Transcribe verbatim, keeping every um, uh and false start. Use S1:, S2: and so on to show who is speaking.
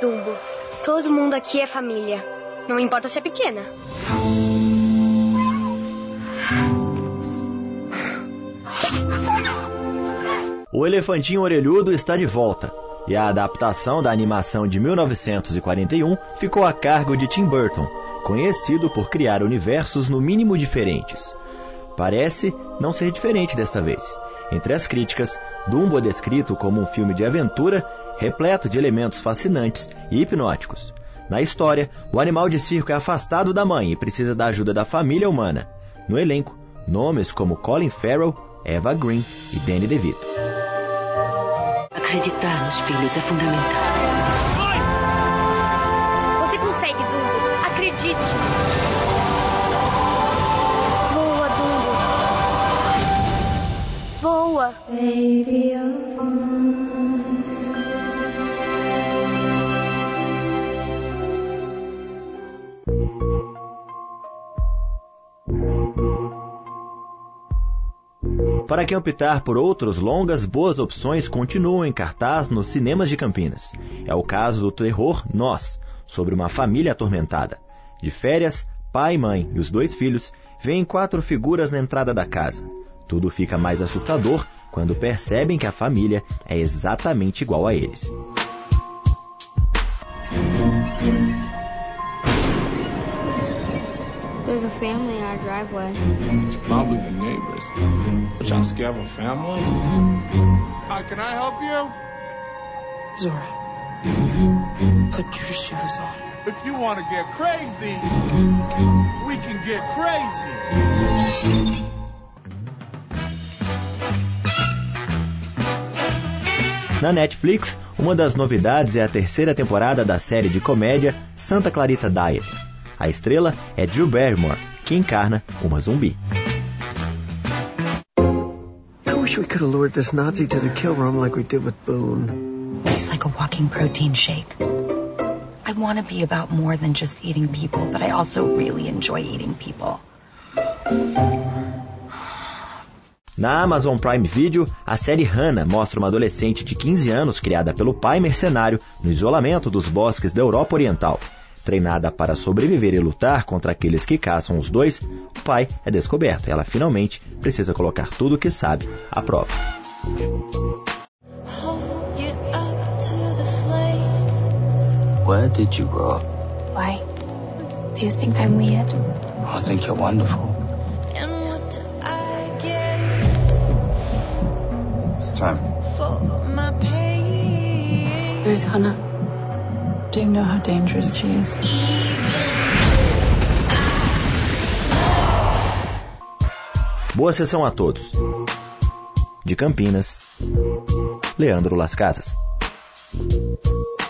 S1: Dumbo. Todo mundo aqui é família. Não importa se é pequena.
S2: O Elefantinho Orelhudo está de volta. E a adaptação da animação de mil novecentos e quarenta e um ficou a cargo de Tim Burton, conhecido por criar universos no mínimo diferentes. Parece não ser diferente desta vez. Entre as críticas, Dumbo é descrito como um filme de aventura repleto de elementos fascinantes e hipnóticos. Na história, o animal de circo é afastado da mãe e precisa da ajuda da família humana. No elenco, nomes como Colin Farrell, Eva Green e Danny DeVito.
S3: Acreditar nos filhos é fundamental.
S1: Você consegue, Dumbo. Acredite. Voa, Dumbo. Voa. Baby,
S2: Para quem optar por outros longas, boas opções continuam em cartaz nos cinemas de Campinas. É o caso do terror Nós, sobre uma família atormentada. De férias, pai, mãe e os dois filhos veem quatro figuras na entrada da casa. Tudo fica mais assustador quando percebem que a família é exatamente igual a eles.
S1: There's a family in our driveway.
S4: It's probably the neighbors. But y'all scared of a family? Hi, can I help you?
S3: Zora, put your shoes on.
S4: If you want to get crazy, we can get crazy.
S2: Na Netflix, uma das novidades é a terceira temporada da série de comédia Santa Clarita Diet. A estrela é Drew Barrymore, que encarna uma zumbi.
S5: I wish we could have lured this Nazi to the kill room like we did with Boone.
S3: Tastes like a walking protein shake. I want to be about more than just eating people, but I also really enjoy eating people.
S2: Na Amazon Prime Video, a série Hannah mostra uma adolescente de quinze anos criada pelo pai mercenário no isolamento dos bosques da Europa Oriental. Treinada para sobreviver e lutar contra aqueles que caçam os dois, o pai é descoberto e ela finalmente precisa colocar tudo o que sabe à prova.
S6: Where did you grow up?
S3: Why? Do you think I'm weird?
S6: I think you're wonderful. It's time.
S3: Where's Hannah? Do you know how dangerous she is?
S2: Boa sessão a todos. De Campinas, Leandro Las Casas.